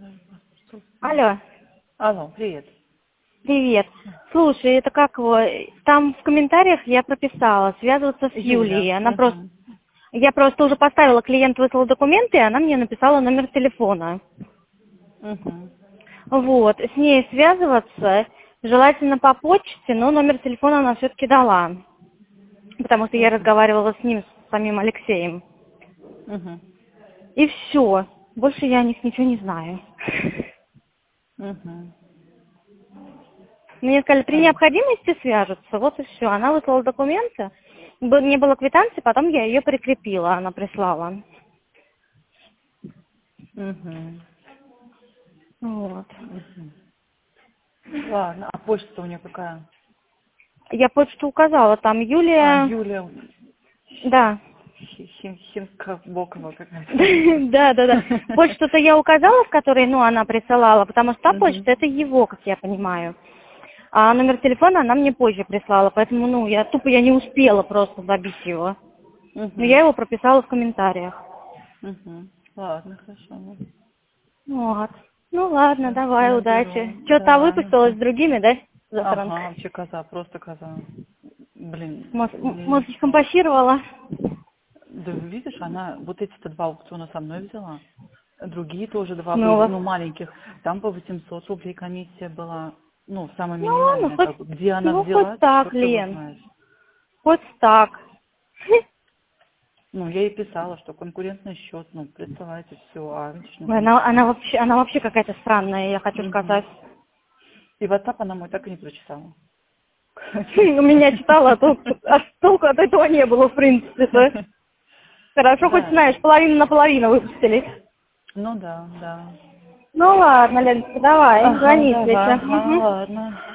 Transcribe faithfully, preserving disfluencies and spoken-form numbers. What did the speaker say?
Алло, Алло, привет. привет. Слушай, это как его? Там в комментариях я прописала связываться с Юлией. Юля. Она просто, Мгм. я просто уже поставила, клиент выслал документы, и она мне написала номер телефона. Мгм. Вот, с ней связываться желательно по почте, но номер телефона она все-таки дала, потому что я Мгм. разговаривала с ним, с самим Алексеем. Мгм. И все. Больше я о них ничего не знаю. Мгм. Мне сказали, при Так. необходимости свяжутся, вот и все. Она выслала документы, Бы- не было квитанции, потом я ее прикрепила, она прислала. Мгм. Вот. Мгм. Ладно, а почта у нее какая? Я почту указала, там А, Юлия, Юля да. Хи- Хим- Химка-Бокова какая-то. Да, да, да. Почту-то я указала, в которой, ну, она присылала, потому что та Мгм. почта, это его, как я понимаю. А номер телефона она мне позже прислала, поэтому, ну, я тупо я не успела просто забить его. Но я Мгм. его прописала в комментариях. Мгм. Ладно, хорошо. Ну, Вот. Ну ладно, щас давай, наберу. удачи. Что-то Да, ну выпустилась что. с другими, да? Ага, Захаранка? вообще коза, просто коза. Блин, Мозг, м- м, мозг компостировала. да видишь, она вот эти-то два аукциона со мной взяла. Другие тоже два Ну, у были, вас. ну, маленьких. Там по восемьсот рублей комиссия была, ну, самая Ну ладно, минимальная, хоть, как бы. Где она ну хоть взяла, так, черт его Лен. знает. Хоть так. Ну, я ей писала, что конкурентный счет, ну, представляете, все, а видишь, ну, Она, она ничего. вообще, она вообще какая-то странная, я хочу Мгм. сказать. И WhatsApp она мой так и не прочитала. У меня читала, а толку, а толку от этого не было, в принципе-то. Хорошо, хоть Да, знаешь, половину на половину выпустили. ну да, да. Ну ладно, Леночка, давай, Ага, звони, если. давай, ага, Угу. ладно.